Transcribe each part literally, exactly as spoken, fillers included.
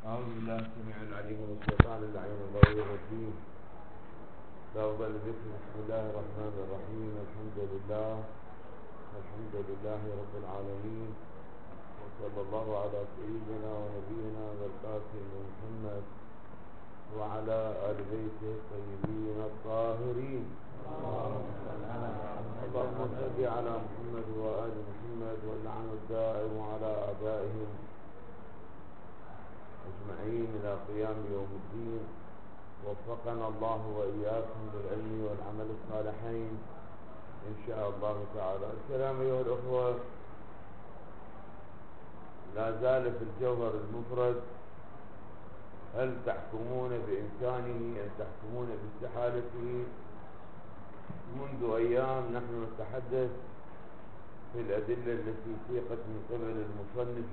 أعوذ بالله السميع العليم من الشيطان اللعين الغير الرجيم. أفضل الذكر بسم الله الرحمن الرحيم. الحمد لله الحمد لله رب العالمين، وصلى الله على سيدنا ونبينا والقاسم محمد وعلى آل بيته الطيبين الطاهرين. اللهم صل على محمد وآل محمد واللعن الدائم على آبائهم أجمعين إلى قيام يوم الدين. وفقنا الله وإياكم بالعلم والعمل الصالحين إن شاء الله تعالى. الكلام أيها الأخوة، لا زال في الجوهر المفرد. هل تحكمون بإمكانه أن تحكمون باستحالته؟ منذ أيام نحن نتحدث في الأدلة التي سيقت من قبل المصنف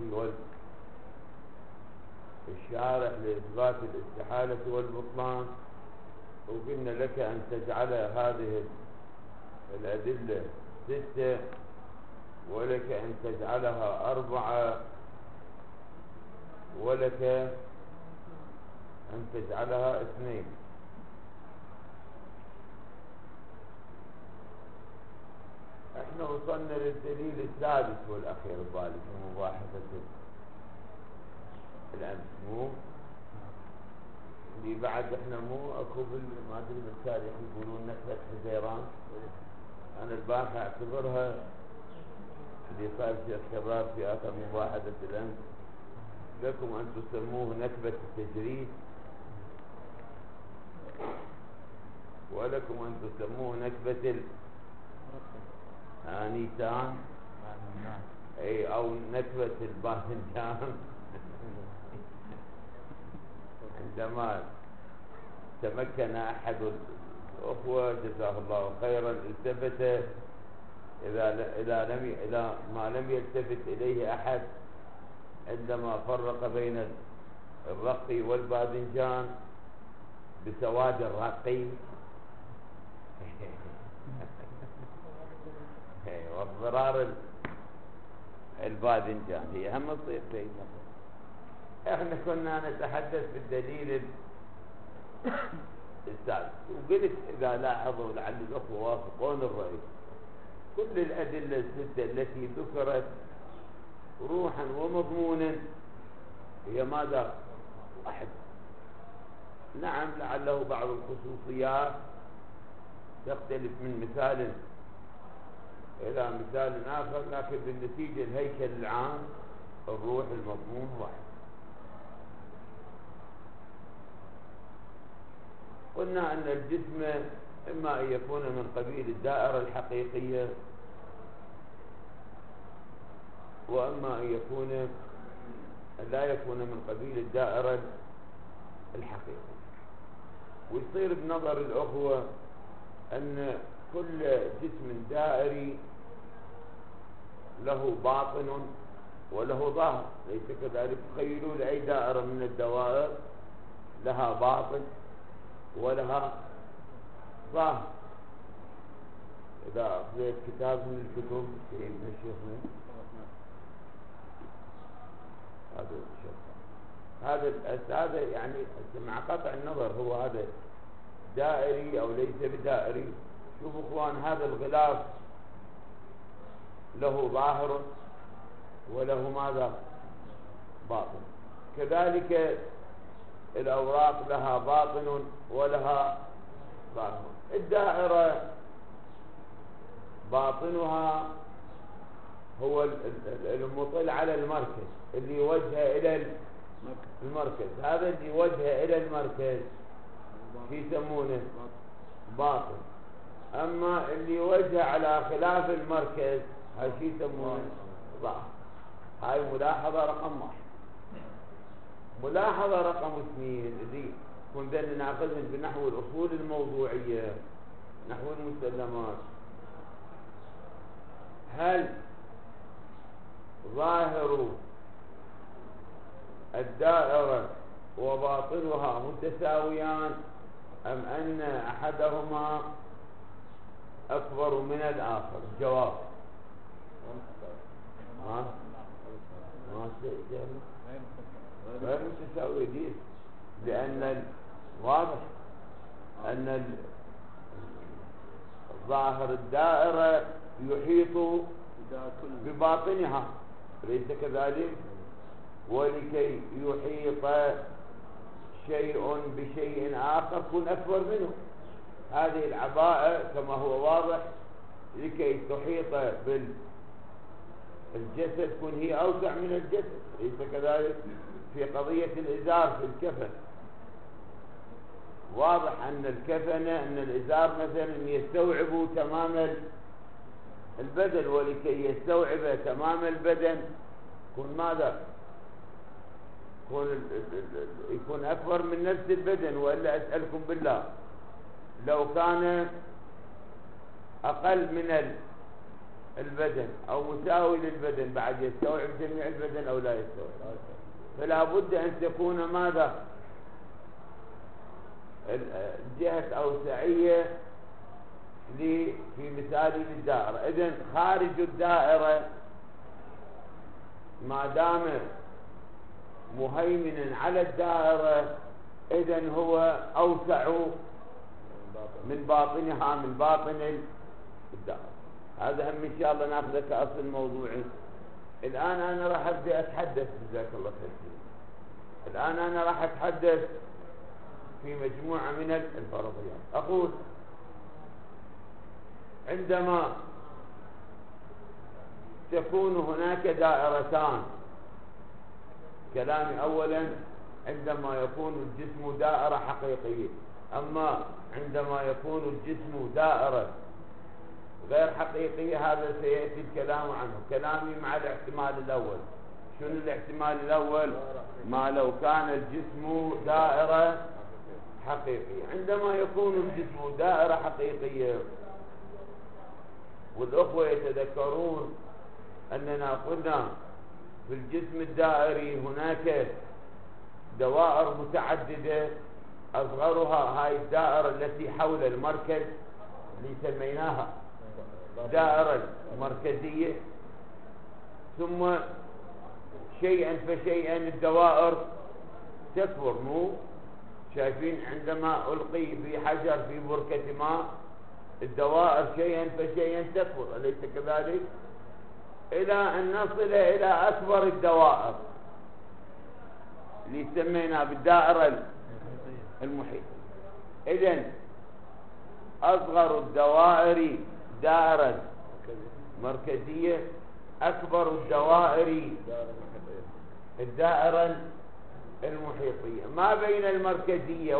والشارح لإثبات الاستحالة والبطلان، وقلنا لك أن تجعل هذه الأدلة ستة، ولك أن تجعلها أربعة، ولك أن تجعلها اثنين. احنا وصلنا للدليل السادس والأخير الظالم في مباحثة الأمس، مو اللي بعد احنا مو اكو ما ادري بالتاريخ يقولون نكبة حزيران. انا البارحة اعتبرها اللي صار في الشباب في اخر مباحثة الامس، لكم ان تسموه نكبة التجريد، ولكم ان تسموه نكبة الانيتان، اي او نكبة الباذنجان. عندما تمكن أحد الأخوة جزاه الله خيرا التفت إذا إذا لم إلى ما لم يلتفت إليه أحد عندما فرق بين الرقي والباذنجان بسواد الرقي واضرار الباذنجان. هي هم تصير بينهم. احنا كنا نتحدث بالدليل السادس، وقلت اذا لاحظوا لعل الاخوه وافقون الراي، كل الادله السته التي ذكرت روحا ومضمونا هي ماذا؟ واحد. نعم لعله بعض الخصوصيات تختلف من مثال الى مثال اخر، لكن بالنتيجه الهيكل العام الروح المضمون واحد. قلنا أن الجسم إما أن يكون من قبيل الدائرة الحقيقية، وإما أن يكون أن لا يكون من قبيل الدائرة الحقيقية. ويصير بنظر الأخوة أن كل جسم دائري له باطن وله ظاهر، ليس كذلك؟ تخيلوا لأي دائرة من الدوائر لها باطن ولها ظاهر. إذا أخذت كتاب من الكتب سيدنا الشيخنا هذا الشيخ هذا هذا يعني مع قطع النظر هو هذا دائري أو ليس بدائري. شوفوا اخوان، هذا الغلاف له ظاهر وله ماذا؟ باطن. كذلك الأوراق لها باطن ولها ظاهر. الدائرة باطنها هو المطل على المركز اللي وجهه إلى المركز، هذا اللي وجهه إلى المركز في يسمونه باطن. أما اللي وجهه على خلاف المركز هاي شي يسمونه ظاهر. هاي ملاحظة رقم واحد. ملاحظة رقم اثنين اللي كنا ناخذهم بنحو الأصول الموضوعية، نحو المسلمات. هل ظاهر الدائرة وباطنها متساويان، أم أن أحدهما أكبر من الآخر؟ جواب ما ما غير متساوية دي، لأن واضح أن ظاهر الدائرة يحيط بباطنها، ليس كذلك؟ ولكي يحيط شيء بشيء آخر يكون أكبر منه. هذه العباءة كما هو واضح لكي تحيط بالجسد تكون هي أوسع من الجسد، ليس كذلك؟ في قضية الإزار في الكفن واضح أن الكفن أن الإزار مثلا يستوعب تمام البدن، ولكي يستوعب تمام البدن يكون ماذا؟ يكون يكون أكبر من نفس البدن. وإلا أسألكم بالله لو كان أقل من البدن أو مساوي للبدن بعد يستوعب جميع البدن أو لا يستوعب؟ فلا بد أن تكون ماذا؟ الجهة أوسعية في مثال الدائرة. إذن خارج الدائرة ما دام مهيمنا على الدائرة إذن هو أوسع من باطنها، من باطن الدائرة. هذا هم إن شاء الله ناخذه كأصل موضوعي. الآن أنا راح أبدأ أتحدث، جزاك الله خير. الآن أنا راح أتحدث في مجموعة من الفرضيات. أقول عندما تكون هناك دائرتان، كلامي أولا عندما يكون الجسم دائرة حقيقية، أما عندما يكون الجسم دائرة غير حقيقية هذا سيأتي الكلام عنه. كلامي مع الاحتمال الأول. شنو الاحتمال الأول؟ ما لو كان الجسم دائرة حقيقية. عندما يكون الجسم دائرة حقيقية، والأخوة يتذكرون أننا قلنا في الجسم الدائري هناك دوائر متعددة، أصغرها هاي الدائرة التي حول المركز اللي سميناها دائرة مركزية، ثم شيئا فشيئا الدوائر تكبر. مو شايفين عندما ألقي في حجر في بركة ماء الدوائر شيئا فشيئا تكبر، أليس كذلك؟ إلى أن نصل إلى أكبر الدوائر اللي سمينا بالدائرة المحيطة. إذن أصغر الدوائر دائرة مركزية، أكبر الدوائر الدائرة المحيطية. ما بين المركزية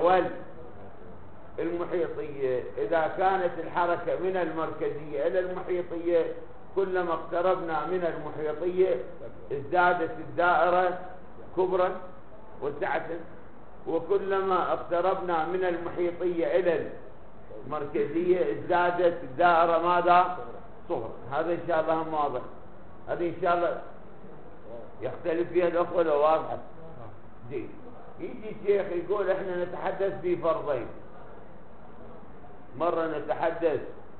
والمحيطية إذا كانت الحركة من المركزية إلى المحيطية كلما اقتربنا من المحيطية ازدادت الدائرة كبرا وسعة، وكلما اقتربنا من المحيطية إلى المركزية ازدادت الدائرة ماذا؟ صغرا. هذا إن شاء الله هم واضح. هذا إن شاء الله يختلف فيها الأخوة لو واضحة. جيد. يجي الشيخ يقول احنا نتحدث في فرضين، مرة نتحدث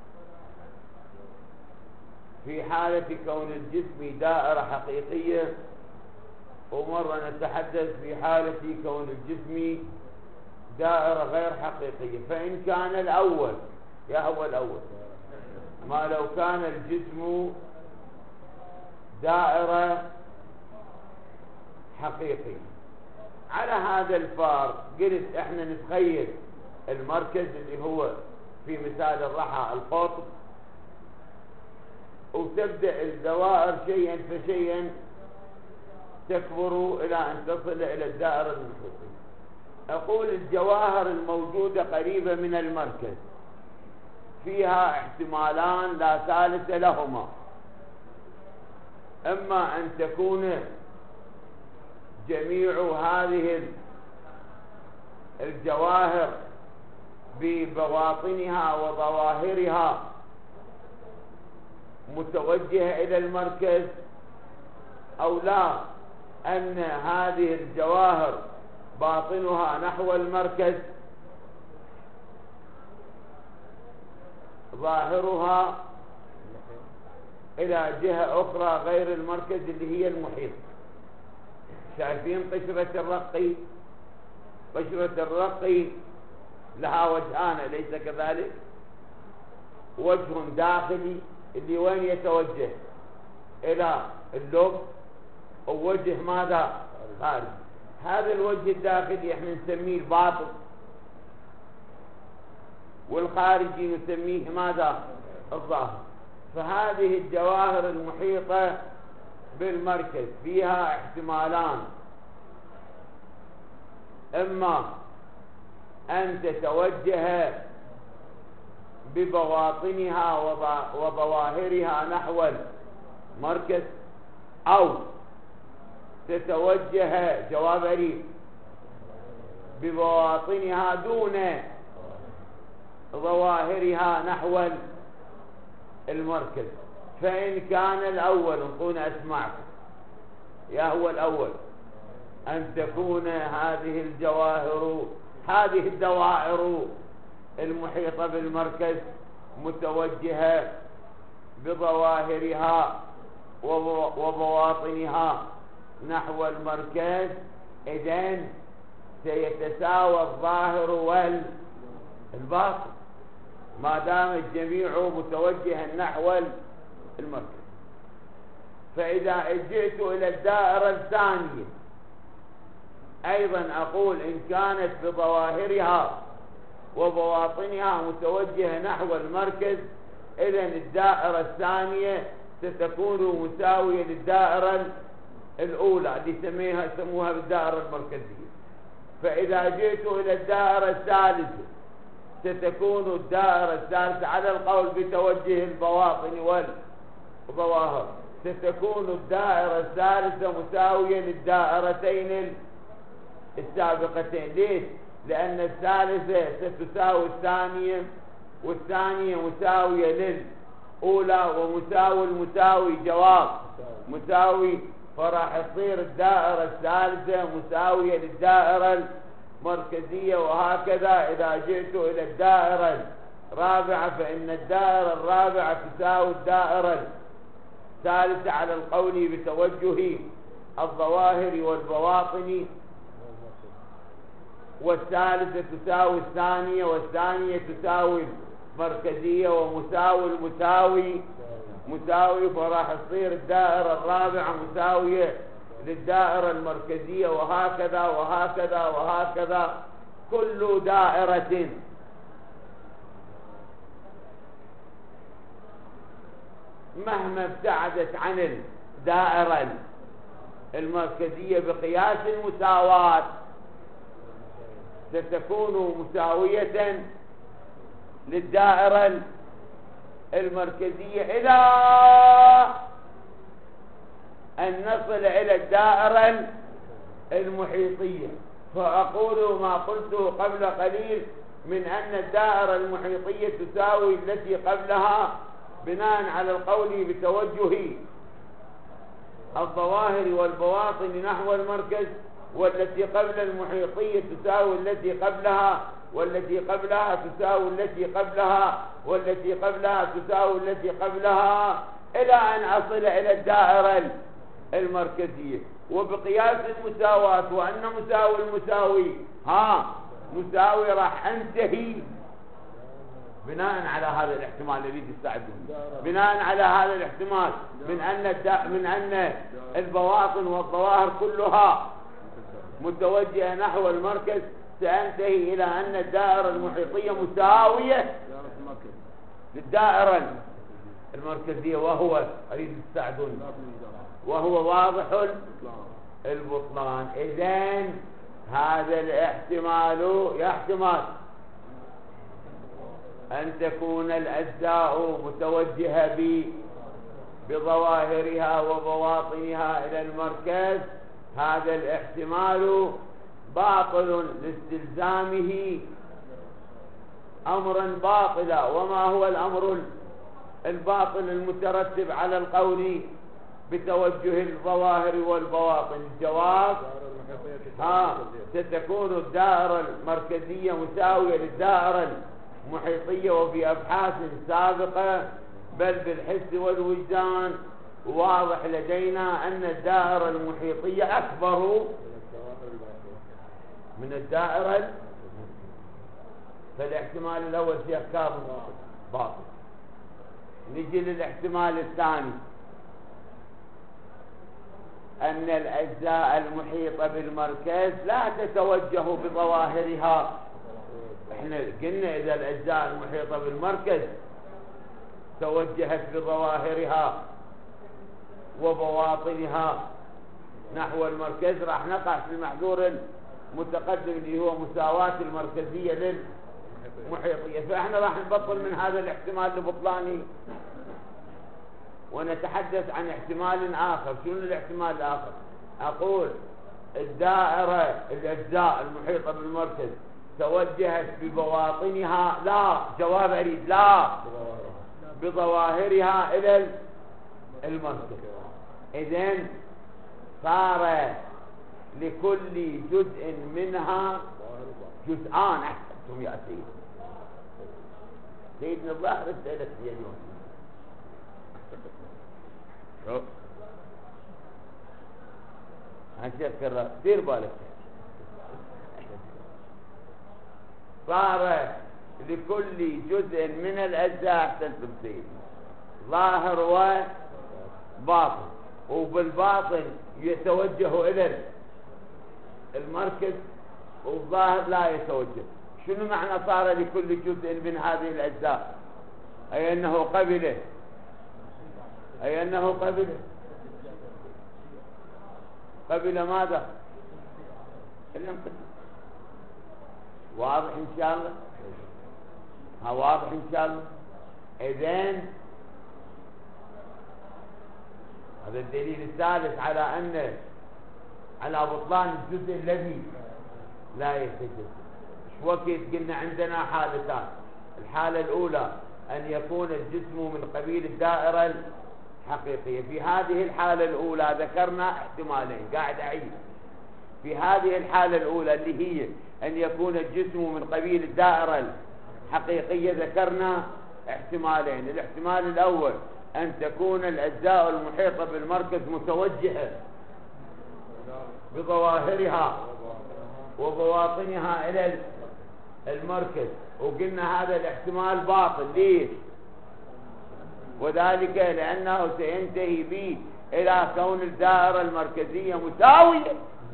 في حالة كون الجسم دائرة حقيقية، ومرة نتحدث في حالة كون الجسم دائرة غير حقيقية. فإن كان الأول، يا هو الأول، ما لو كان الجسم دائرة حقيقية على هذا الفار، قلت احنا نتخيل المركز اللي هو في مثال الرحى القطب، وتبدأ الدوائر شيئا فشيئا تكبر إلى أن تصل إلى الدائرة المحيطية. أقول الجواهر الموجودة قريبة من المركز فيها احتمالان لا ثالث لهما، إما أن تكون جميع هذه الجواهر ببواطنها وظواهرها متوجهة إلى المركز، أو لا، أن هذه الجواهر باطنها نحو المركز، ظاهرها إلى جهة أخرى غير المركز اللي هي المحيط. شايفين قشرة الرقي؟ قشرة الرقي لها وجهان أليس كذلك؟ وجه داخلي اللي وين يتوجه؟ إلى اللب، ووجه ماذا؟ خارج. هذا الوجه الداخلي احنا نسميه الباطن، والخارجي نسميه ماذا؟ الظاهر. فهذه الجواهر المحيطة بالمركز فيها احتمالان: إما أن تتوجه ببواطنها وظواهرها نحو المركز، أو تتوجه جواب أليف ببواطنها دون ظواهرها نحو المركز. فإن كان الأول نقول أسمعكم يا هو الأول أن تكون هذه الجواهر هذه الدوائر المحيطة بالمركز متوجهة بظواهرها وبواطنها نحو المركز، إذن سيتساوى الظاهر والباطن ما دام الجميع متوجها نحو المركز. فإذا جئت إلى الدائرة الثانية أيضا أقول إن كانت بظواهرها وبواطنها متوجهة نحو المركز، إذن الدائرة الثانية ستكون مساوية للدائرة الأولى اللي سميها سموها بالدائرة المركزية. فإذا جئت إلى الدائرة الثالثة ستكون الدائرة الثالثة على القول بتوجه البواطن والظواهر، ستكون الدائرة الثالثة مساوية للدائرتين السابقتين. ليش؟ لأن الثالثة ستساوي الثانية، والثانية مساوية للأولى، ومساوي المساوي جواب مساوي، فراح تصير الدائرة الثالثة مساوية للدائرة المركزية. وهكذا إذا جئت إلى الدائرة الرابعة فإن الدائرة الرابعة تساوي الدائرة الثالثة على القول بتوجه الظواهر والبواطن، والثالثة تساوي الثانية، والثانية تساوي المركزية، ومساوي المساوي مساوي، فراح تصير الدائرة الرابعة مساوية للدائرة المركزية، وهكذا وهكذا وهكذا. كل دائرة مهما ابتعدت عن الدائرة المركزية بقياس المساواة ستكون مساوية للدائرة المركزية إلى أن نصل إلى الدائرة المحيطية. فأقول ما قلته قبل قليل من أن الدائرة المحيطية تساوي التي قبلها بناء على القول بتوجه الظواهر والبواطن نحو المركز، والتي قبل المحيطية تساوي التي قبلها، والتي قبلها تساوي التي قبلها، والتي قبلها تساوي التي قبلها، إلى أن أصل إلى الدائرة المركزية. وبقياس المساواة وأن مساوي المساوي ها مساوي راح أنتهي بناء على هذا الاحتمال الذي تستعدون، بناء على هذا الاحتمال من أن من أن البواطن والظواهر كلها متوجهة نحو المركز، سأنتهي إلى أن الدائرة المحيطية مساوية للدائرة المركزية، وهو أريد تستعدون وهو واضح البطلان. إذن هذا الاحتمال يحتمل أن تكون الأجزاء متوجهة بظواهرها وبواطنها إلى المركز، هذا الاحتمال باطل لاستلزامه أمرا باطلا. وما هو الأمر الباطل المترتب على القول بتوجه الظواهر والبواطن؟ الجواب ها ستكون الدائرة المركزية مساوية للدائرة المحيطية. وفي أبحاث سابقة بل بالحس والوجدان واضح لدينا أن الدائرة المحيطية أكبر من الدائرة، فالاحتمال الأول فيه كام باطل. نجي للاحتمال الثاني، أن الأجزاء المحيطة بالمركز لا تتوجه بظواهرها. احنا قلنا إذا الأجزاء المحيطة بالمركز توجهت بظواهرها وبواطنها نحو المركز راح نقع في المحذور المتقدم اللي هو مساواة المركزية للمحيطية، فاحنا راح نبطل من هذا الاحتمال البطلاني ونتحدث عن احتمال آخر. شنو الاحتمال الآخر؟ أقول الدائرة الأجزاء المحيطة بالمركز توجهت ببواطنها، لا، جواب أريد، لا، بظواهرها إلى المركز. إذن صار لكل جزء منها جزءان. أحسنتم يا سيد سيدنا الظاهر السيدة في اليوم. شوف هنشكر دير بالك. صار لكل جزء من الأجزاء، أحسنتم سيدي، ظاهر وباطن، وبالباطن يتوجه إلى المركز والظاهر لا يتوجه. شنو معنى صار لكل جزء من هذه الأجزاء؟ أي أنه قبله، أي أنه قبله قبل ماذا؟ الانقسام. واضح إن شاء الله؟ ها واضح إن شاء الله؟ إذن هذا الدليل الثالث على أن على بطلان الجزء الذي لا يتجزأ. شو وقت قلنا عندنا حالتان. الحالة الأولى أن يكون الجسم من قبيل الدائرة الحقيقية. في هذه الحالة الأولى ذكرنا احتمالين، قاعد أعيد. في هذه الحالة الأولى اللي هي أن يكون الجسم من قبيل الدائرة الحقيقية ذكرنا احتمالين. الاحتمال الأول أن تكون الأجزاء المحيطة بالمركز متوجهة بظواهرها وبواطنها إلى المركز، وقلنا هذا الاحتمال باطل. ليش؟ وذلك لأنه سينتهي به إلى كون الدائرة المركزية مساوية.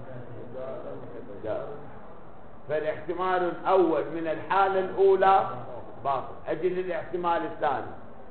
فالاحتمال الأول من الحالة الأولى باطل. أجل الاحتمال الثاني.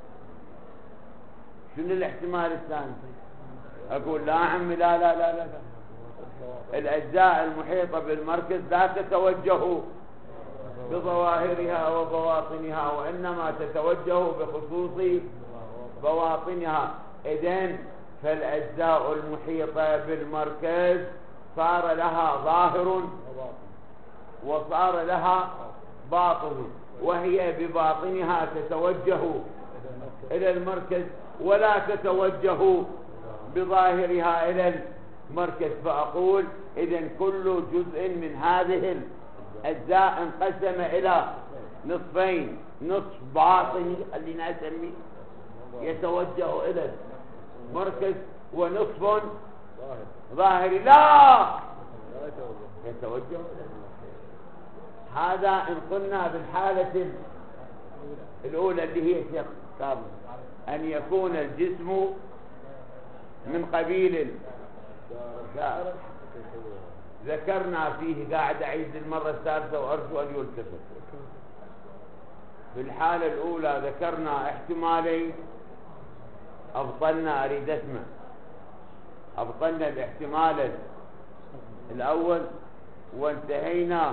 شنو الاحتمال الثاني؟ أقول لا عمي، لا لا لا لا, لا. الأجزاء المحيطة بالمركز لا تتوجه بظواهرها وبواطنها، وإنما تتوجه بخصوص بواطنها. إذن فالأجزاء المحيطة بالمركز صار لها ظاهر وصار لها باطن، وهي بباطنها تتوجه إلى المركز ولا تتوجه بظاهرها إلى المركز. فأقول إذن كل جزء من هذه الأجزاء انقسم إلى نصفين، نصف باطني خلينا نسميه يتوجه إلى المركز، ونصف ظاهري لا يتوجه إلى المركز. هذا إن قلنا بالحالة الأولى اللي هي شيخ كامل، أن يكون الجسم من قبيل الدائرة. ذكرنا فيه، قاعد أعيد المرة الثالثة وأرجو أن يلتفت. في الحالة الأولى ذكرنا احتمالين أبطلنا، أريد أسمع، أبطلنا الاحتمال الأول وانتهينا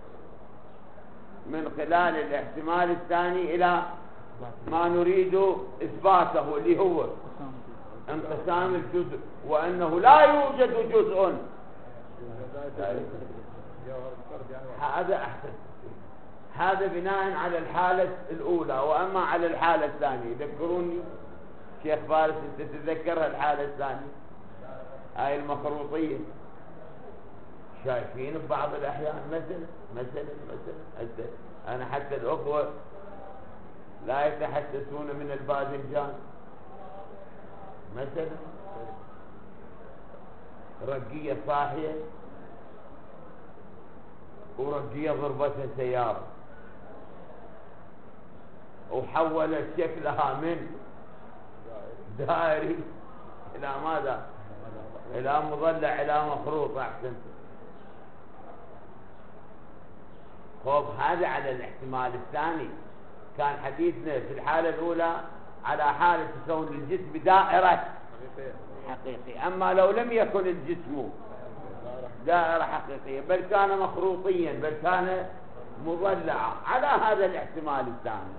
من خلال الاحتمال الثاني إلى ما نريد إثباته اللي هو انقسام الجزء، وأنه لا يوجد جزء. هذا أحسن. هذا بناء على الحالة الأولى. وأما على الحالة الثانية ذكروني شيخ فارس، أنت تتذكرها الحالة الثانية هاي المخروطية. شايفين ببعض الأحيان مثلا مثلا مثلا أنا حتى الأخوة لا يتحسسون من الباذنجان، مثلا رقية صاحية ورقية ضربتها سيارة وحولت شكلها من دائري إلى ماذا؟ إلى مضلع، إلى مخروط. أحسنت. خب هذا على الاحتمال الثاني. كان حديثنا في الحالة الأولى على حالة كون الجسم دائرة حقيقية، أما لو لم يكن الجسم دائرة حقيقية بل كان مخروطيا بل كان مضلعا، على هذا الاحتمال الثاني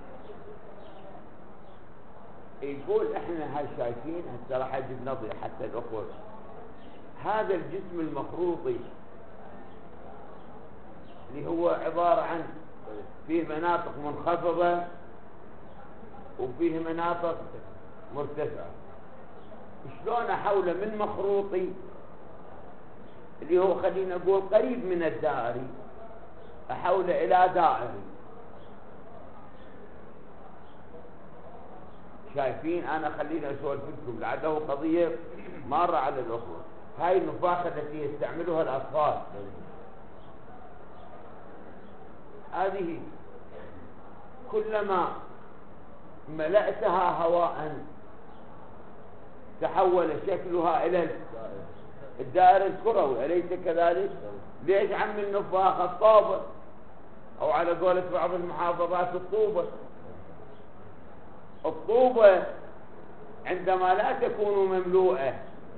يقول احنا هاي شايفين. هسه راح اجيب نظري حتى الاخوة. هذا الجسم المخروطي اللي هو عبارة عن فيه مناطق منخفضة وفيه مناطق مرتفعة، شلون احوله من مخروطي اللي هو خلينا نقول قريب من الدائري احوله الى دائري؟ شايفين؟ انا خليني اسولف لكم لعله قضيه مره على الاخوه. هاي النفاخه التي يستعملها الاطفال هذه كلما ملأتها هواء تحول شكلها الى الدائرة الكروي، أليس كذلك؟ ليش عم النفاخ الطابة او على قولة بعض المحافظات الطوبة؟ الطوبة عندما لا تكون مملوءة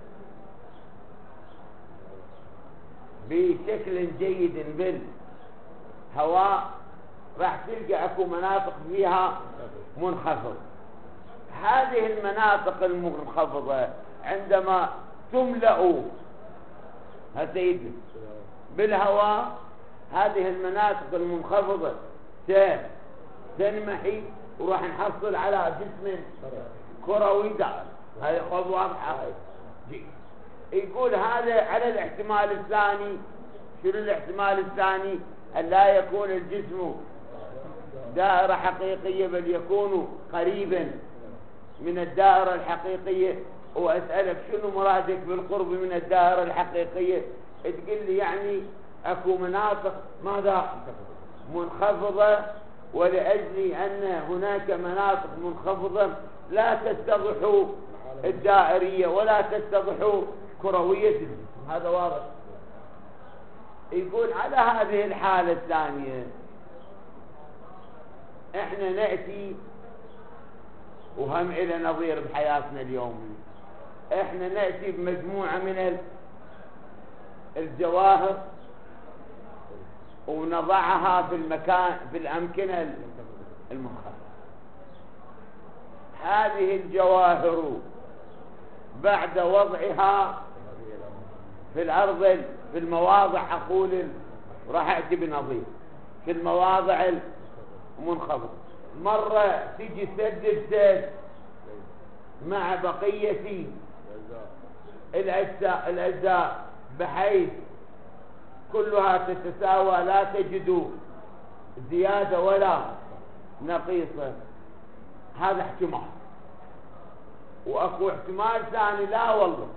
بشكل جيد بالهواء راح تلقى اكو مناطق فيها منخفض. هذه المناطق المنخفضة عندما تملأ هسيدي بالهواء هذه المناطق المنخفضة تنمحي وراح نحصل على جسم كروي دائري. هذه خطوة واضحة. يقول هذا على الاحتمال الثاني. شنو الاحتمال الثاني؟ أن لا يكون الجسم دائرة حقيقية بل يكون قريبا من الدائرة الحقيقية. وأسألك شنو مرادك بالقرب من الدائرة الحقيقية؟ تقول لي يعني أكو مناطق ماذا منخفضة، ولأجل أن هناك مناطق منخفضة لا تتضح الدائرية ولا تتضح كروية الجسم. هذا واضح. يقول على هذه الحالة الثانية احنا نأتي وهم إلى نظير بحياتنا اليومية. احنا نأتي بمجموعة من الجواهر ونضعها في المكان في الأمكنة المنخفضة. هذه الجواهر بعد وضعها في الأرض في المواضع أقول راح أتي بنظير في المواضع المنخفضة مرة تيجي سد سد مع بقية الأجزاء الأجزاء بحيث كلها تتساوى لا تجد زيادة ولا نقيصة. هذا احتمال. واكو احتمال ثاني لا والله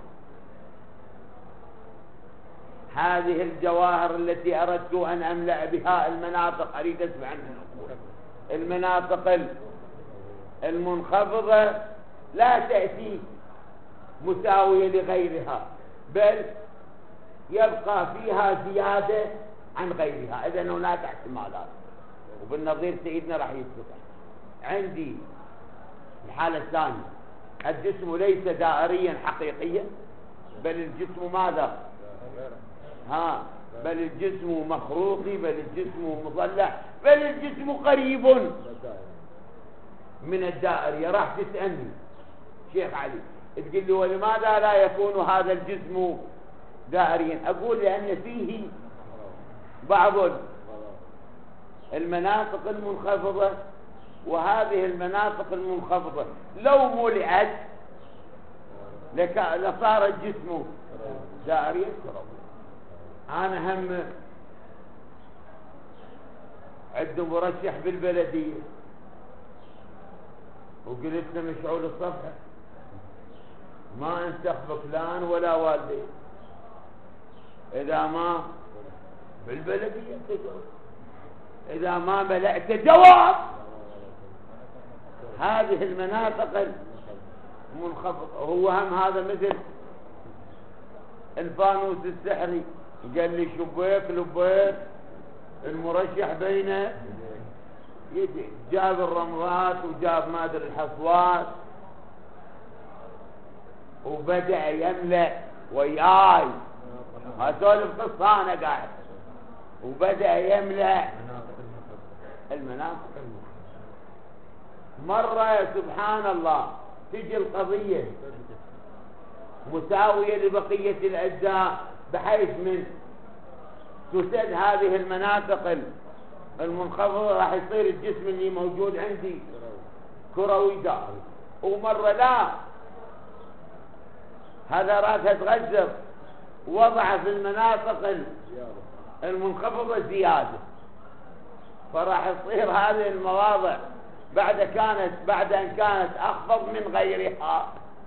هذه الجواهر التي اردت ان املأ بها المناطق اريد اسمع عنها المناطق المنخفضة لا تأتي مساوية لغيرها بل يبقى فيها زيادة عن غيرها. إذن هناك احتمالات وبالنظير سيدنا راح يتفتح. عندي الحالة الثانية الجسم ليس دائريا حقيقيا بل الجسم ماذا؟ ها بل الجسم مخروطي بل الجسم مضلع بل الجسم قريب من الدائرية. راح تسألني شيخ علي تقول لي ولماذا لا يكون هذا الجسم دائريا؟ أقول لأن فيه بعض المناطق المنخفضة وهذه المناطق المنخفضة لو ملئت لصار الجسم دائريا كروي. أنا هم عنده مرشح ما انسخ بفلان ولا والدي، إذا ما بالبلدية تجوز، إذا ما بلعت جواب. هذه المناطق المنخفضة. هو هم هذا مثل الفانوس السحري، قال لي شبيك لبيك المرشح بينه يجي، جاب الرمضات وجاب ما ادري الحصوات وبدأ يملأ وياي، اسولف قصة انا قاعد، وبدأ يملأ المناطق المنخفضة. مرة سبحان الله تجي القضية مساوية لبقية الأجزاء، بحيث من تسد هذه المناطق المنخفضة راح يصير الجسم اللي موجود عندي كروي دائري. ومرة لا، هذا راسه تغزر، وضع في المناطق المنخفضة زيادة، فراح تصير هذه المواضع بعد كانت بعد أن كانت أخفض من غيرها.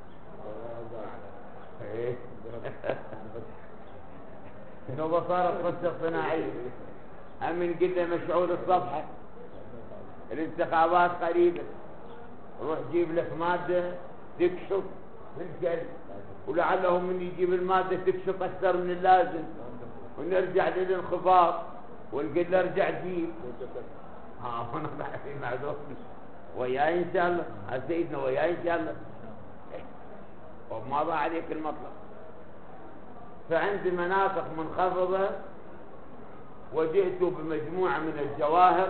شنو صارت قصة صناعية؟ أمن قلنا مشعول الصفحة، الانتخابات قريبة، روح جيب لك مادة تكشف القلب، ولعله من يجيب المادة تكشف أكثر من اللازم، ونرجع للانخفاض ونقول له ارجع جيب. ها أنا بعدين معذور وياي إن شاء الله، سيدنا وياي إن شاء الله، وما ضاع عليك المطلب. فعندي مناطق منخفضة، وجئت بمجموعة من الجواهر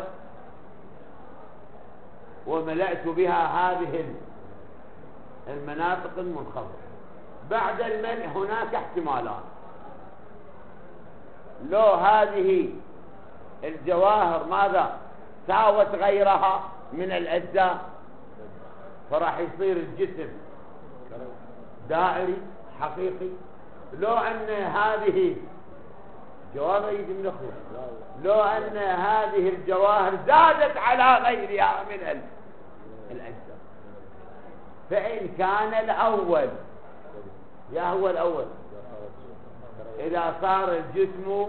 وملأت بها هذه المناطق المنخفضة. بعد الملء هناك احتمالان، لو هذه الجواهر ماذا ساوت غيرها من الأجزاء، فراح يصير الجسم دائري حقيقي. لو أن هذه جواهر يجي من أخوة، لو أن هذه الجواهر زادت على غيرها من الأجزاء، فإن كان الأول يا هو الأول، إذا صار الجسم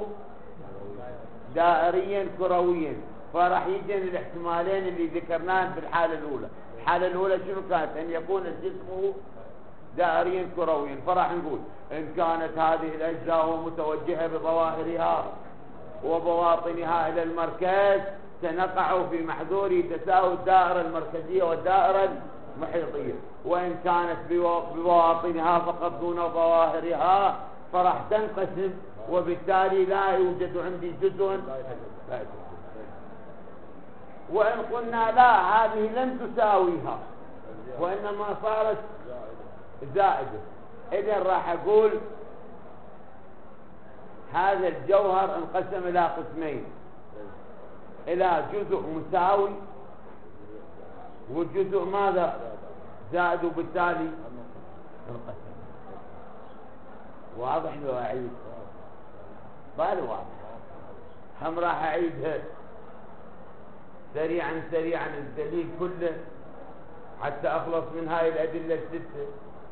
دائريا كرويا، فراح يجي الاحتمالين اللي ذكرناهم في الحالة الأولى. الحالة الأولى شنو كانت؟ أن يكون الجسم دائريا كرويا، فراح نقول إن كانت هذه الأجزاء متوجهة بظواهرها وبواطنها إلى المركز، سنقع في محذور تساوي الدائرة المركزية والدائرة المحيطية. وإن كانت ببواطنها فقط دون ظواهرها، فراح تنقسم، وبالتالي لا يوجد عندي جزء لا يوجد. وإن قلنا لا، هذه لم تساويها وإنما صارت زائدة، إذن راح أقول هذا الجوهر انقسم إلى قسمين، إلى جزء مساوي وجزء ماذا زائد، وبالتالي انقسم. واضح لو أعيد؟ قال واضح. هم راح أعيدها سريعا سريعا الدليل كله حتى أخلص من هاي الأدلة الستة.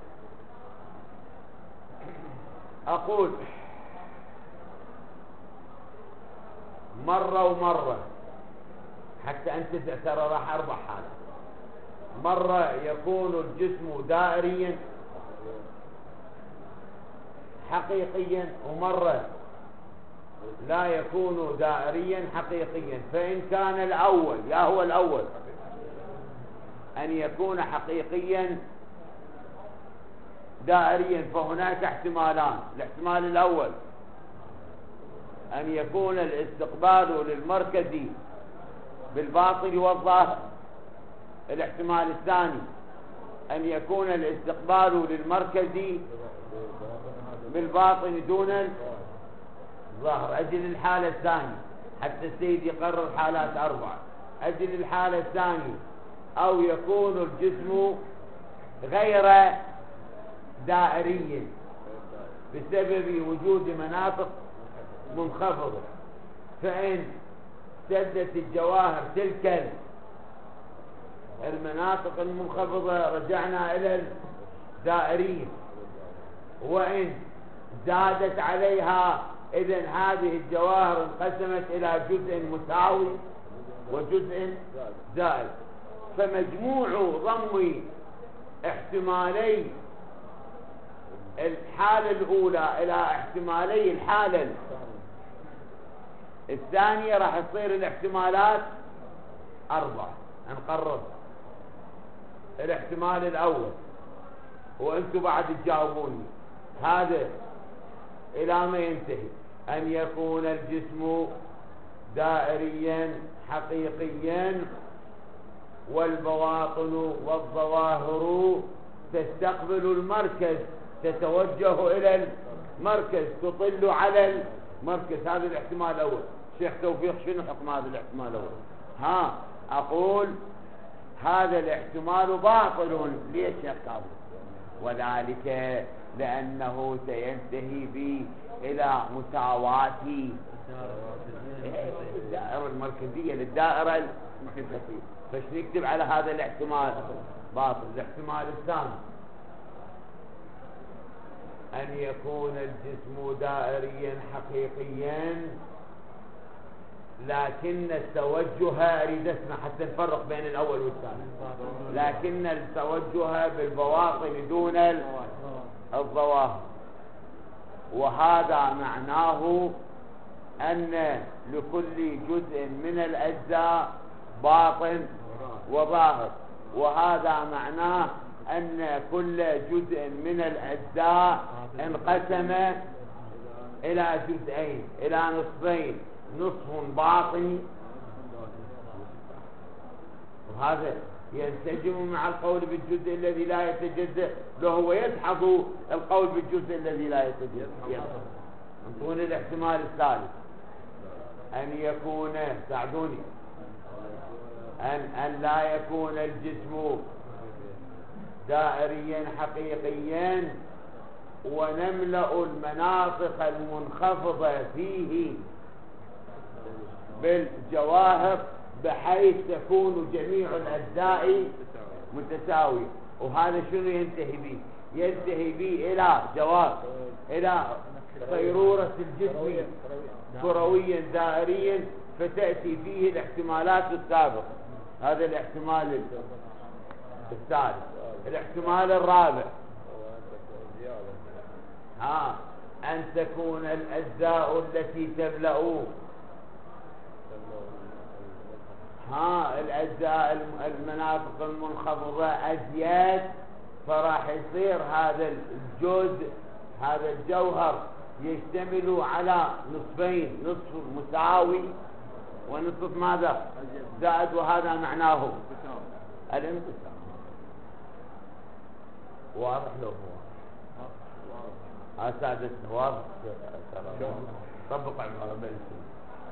أقول مرة ومرة حتى أنت ترى راح أربع حالات. مرة يكون الجسم دائريا حقيقيا، ومرة لا يكون دائريا حقيقيا. فإن كان الأول يا هو الأول أن يكون حقيقيا دائريا، فهناك احتمالان. الاحتمال الأول أن يكون الاستقبال للمركزي بالباطن والظاهر. الاحتمال الثاني أن يكون الاستقبال للمركزي بالباطن دون الظاهر. أجل الحالة الثانية حتى السيد يقرر حالات أربعة. أجل الحالة الثانية أو يكون الجسم غير دائري بسبب وجود مناطق منخفضة، فإن سدت الجواهر تلك المناطق المنخفضة رجعنا إلى الدائرية. وإن زادت عليها إذن هذه الجواهر انقسمت إلى جزء مساوي وجزء زائد. فمجموع ضم احتمالي الحالة الأولى إلى احتمالي الحالة الثانية راح تصير الاحتمالات أربعة. نقرب الاحتمال الأول وأنتم بعد تجاوبوني، هذا إلى ما ينتهي أن يكون الجسم دائريا حقيقيا والبواطن والظواهر تستقبل المركز، تتوجه إلى المركز، تطل على المركز. هذا الاحتمال الأول. شيخ توفيق شنو حكم هذا الاحتمال الأول؟ ها أقول هذا الاحتمال باطل. ليش يا كابو؟ وذلك لأنه سينتهي به إلى مساواة الدائرة المركزية للدائرة المركزية. فايش نكتب على هذا الاحتمال؟ باطل. الاحتمال الثاني أن يكون الجسم دائريا حقيقيا لكن التوجه، أريد اسمع حتى نفرق بين الأول والثاني، لكن التوجه بالبواطن دون الظواهر. وهذا معناه أن لكل جزء من الأجزاء باطن وظاهر، وهذا معناه أن كل جزء من الأجزاء انقسم إلى جزئين، إلى نصفين، نصف باطني، وهذا ينسجم مع القول بالجزء الذي لا يتجزأ له ويدحض القول بالجزء الذي لا يتجزأ. انظرون الاحتمال الثالث أن يكون، ساعدوني، أن, أن لا يكون الجسم دائريا حقيقيا ونملأ المناطق المنخفضة فيه بالجواهر بحيث تكون جميع الأجزاء متساوية. وهذا شنو ينتهي به؟ ينتهي به إلى جواب، إلى صيرورة الجسم كرويا دائريا، فتأتي فيه الاحتمالات السابقة. هذا الاحتمال الثالث. الاحتمال الرابع ها أن تكون الأجزاء التي تملأ ها الأجزاء المناطق المنخفضة أزيد، فراح يصير هذا الجزء، هذا الجوهر يشتمل على نصفين، نصف مساوي ونصف ماذا؟ زائد. وهذا معناه الانقسام. واضح له هو أسادتنا واضح. طبق عبارة بلسي.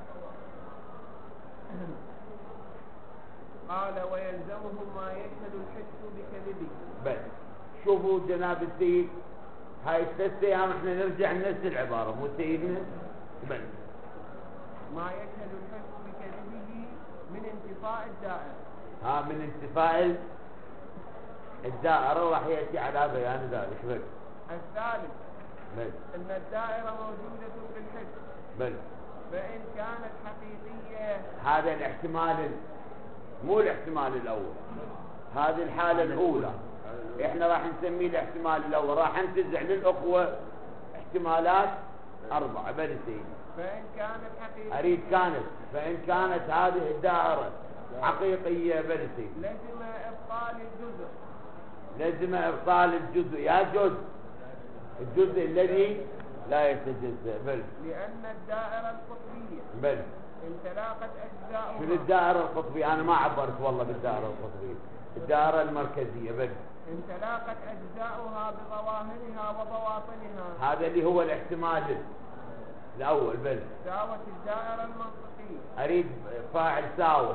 قال ويلزمه ما يشهد الحس بكذبه. بس شوفوا جناب السيد، هاي الثلاث ايام احنا نرجع لنفس العبارة مو سيدنا. بس ما يشهد الحس بكذبه من انتفاء الدائرة. ها من انتفاء الدائرة راح يأتي على بيان ذلك. بل الثالث بل ان الدائرة موجودة بالحس. بل فإن كانت حقيقية، هذا الاحتمال مو الاحتمال الأول، هذه الحالة الأولى احنا راح نسميه الاحتمال الأول. راح ننتزع للأخوة احتمالات أربعة. بل سيدي فإن كانت حقيقية، أريد كانت، فإن كانت هذه الدائرة حقيقية بل سيدي لزم إبطال الجزء. لازم إبطال الجزء. يا جزء الجزء الذي لا يتجزأ. بل لأن الدائرة القطبية بل إن تلاقت أجزاؤها. شنو الدائرة القطبية؟ أنا ما عبرت والله بالدائرة القطبية، الدائرة المركزية. بل إن تلاقت أجزاؤها بظواهرها وبواطنها، هذا اللي هو الاحتمال الأول. بل ساوت الدائرة المنطقية. أريد فاعل ساوت.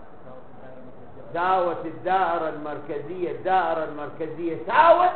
ساوت الدائرة المركزية، الدائرة المركزية ساوت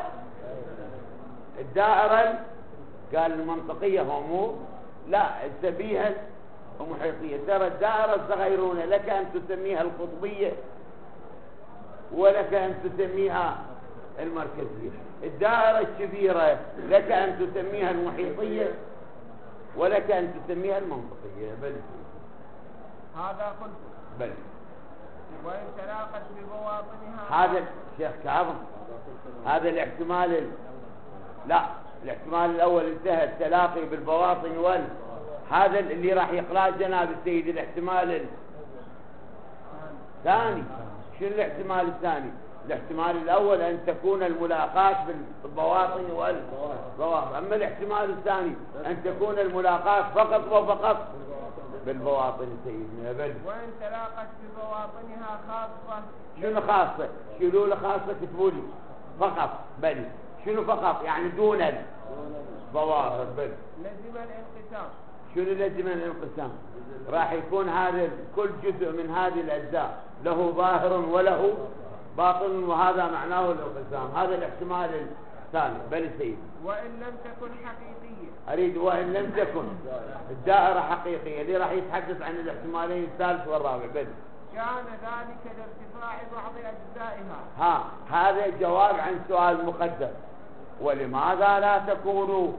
الدائرة، قال المنطقية هو مو لا الشبيهة ومحيطية. ترى الدائرة الصغيرونة لك أن تسميها القطبية ولك أن تسميها المركزية. الدائرة الكبيرة لك أن تسميها المحيطية ولك أن تسميها المنطقية. بل هذا قلت بل وإن تلاقت ببواطنها. هذا شيخ كاظم، هذا الاحتمال ال... لا الاحتمال الأول انتهى، التلاقي بالبواطن وال هذا اللي راح يقرأ جناب السيد. الاحتمال الثاني، شو الاحتمال الثاني؟ الاحتمال الأول أن تكون الملاقاة بالبواطن والبواطن، أما الاحتمال الثاني أن تكون الملاقاة فقط وفقط بالبواطن سيدنا. بل وإن تلاقت ببواطنها خاصة. شنو خاصة؟ شنو له خاصة؟ كتبوا لي فقط. بل شنو فقط؟ يعني دون البواطن. بل لزم الانقسام. شنو لزم الانقسام؟ راح يكون هذا كل جزء من هذه الأجزاء له ظاهر وله باطن، وهذا معناه الانقسام. هذا الاحتمال الثاني. بل سيد وإن لم تكن حقيقية. أريد وإن لم تكن الدائرة حقيقية، اللي راح يتحدث عن الاحتمالين الثالث والرابع. بل كان ذلك لارتفاع بعض أجزائها. ها هذا جواب عن سؤال مقدر. ولماذا لا تكون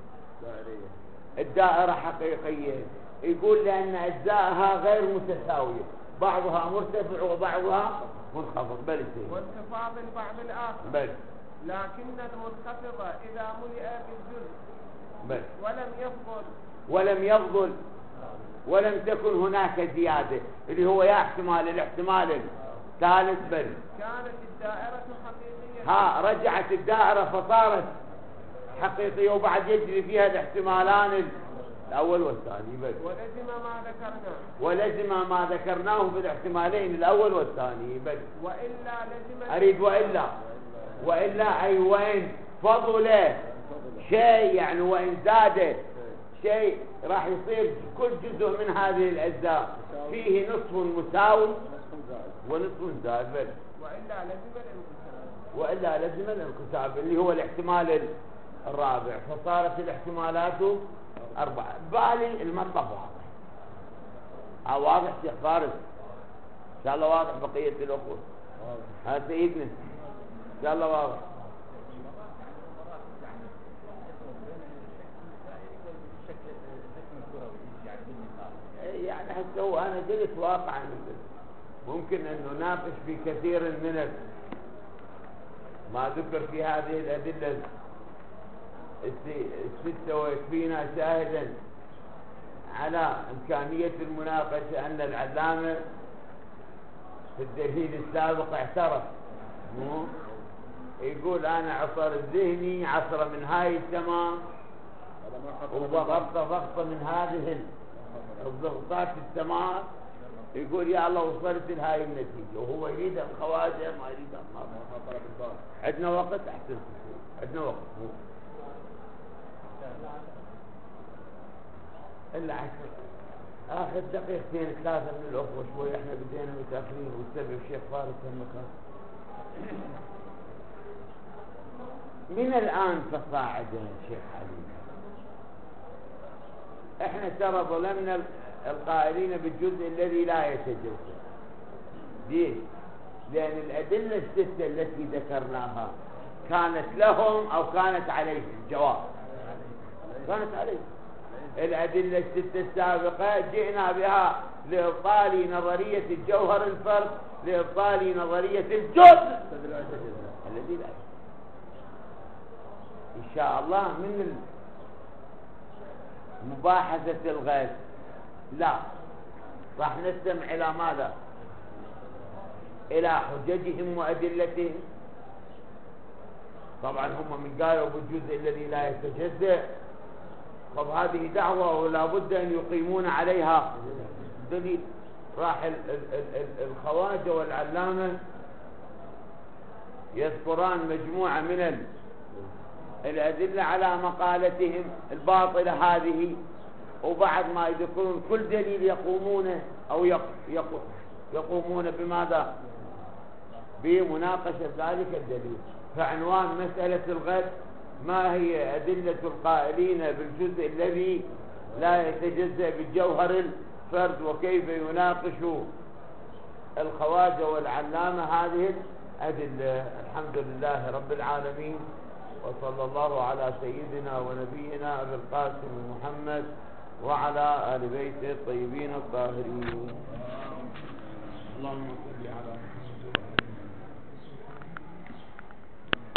الدائرة حقيقية؟ يقول لأن أجزائها غير متساوية، بعضها مرتفع وبعضها منخفض. بل سيد وانخفاض البعض الآخر. بل لكن المنخفض إذا ملئ بالجزء بل ولم يفضل ولم يفضل ولم تكن هناك زيادة، اللي هو يا احتمال الاحتمال الثالث. بل كانت الدائرة حقيقية. ها رجعت الدائرة فصارت حقيقية، وبعد يجري فيها الاحتمالان الأول والثاني. بل ولزم ما ذكرناه. ولزم ما ذكرناه في الاحتمالين الأول والثاني. بل وإلا لزم. أريد وإلا وإلا أي وإن فضل شيء، يعني وإن زاد شيء راح يصير كل جزء من هذه الأجزاء فيه نصف مساوي ونصف زائد. بل وإلا لزم الانقسام. وإلا لزم الانقسام اللي هو الاحتمال الرابع. فصارت الاحتمالات أربعة. بالي المطلب واضح. ها واضح شيخ فارس؟ إن شاء الله واضح بقية الأخوة. ها سيدنا إن شاء الله واضح. يعني حتى هو أنا قلت واقعا ممكن أن نناقش في كثير من ما ذكر في هذه الأدلة الستة، ويكفينا شاهدا على إمكانية المناقشة أن العلامة في الدليل السابق اعترف، مو يقول أنا عصر الذهني عصر من هاي السماء وضغطت ضغطة من هذه الضغطات السماء، يقول يا الله وصلت لهاي النتيجة، وهو يريد الخواجة ما يريد الله. عندنا وقت أحسن، عندنا وقت إلا عشر آخر دقيقتين ثلاثة من الأخوة شوي، إحنا بدينا متأخرين والسبب الشيخ فارس المكان. من الآن فصاعدا شيخ علي إحنا ترى ظلمنا القائلين بالجزء الذي لا يتجزأ. ليه؟ لأن الأدلة الستة التي ذكرناها كانت لهم أو كانت عليهم؟ جواب كانت عليهم. الأدلة الستة السابقة جئنا بها لإبطال نظرية الجوهر الفرد، لإبطال نظرية الجزء الذي لا يتجزأ. إن شاء الله من مباحثة الغد لا راح نستمع إلى ماذا؟ إلى حججهم وأدلتهم. طبعا هم من قالوا بالجزء الذي لا يتجزأ، طب هذه دعوة ولا بد أن يقيمون عليها دليل. راح ال ال ال الخواجة والعلامة يذكران مجموعة من الأدلة على مقالتهم الباطلة هذه، وبعد ما يذكرون كل دليل يقومون أو يقومون بماذا؟ بمناقشة ذلك الدليل. فعنوان مسألة الغد ما هي أدلة القائلين بالجزء الذي لا يتجزأ بالجوهر الفرد، وكيف يناقش الخواجة والعلامة هذه أدل الحمد لله رب العالمين، وصلى الله على سيدنا ونبينا أبي القاسم محمد وعلى آل بيته الطيبين الطاهرين. اللهم صل على محمد.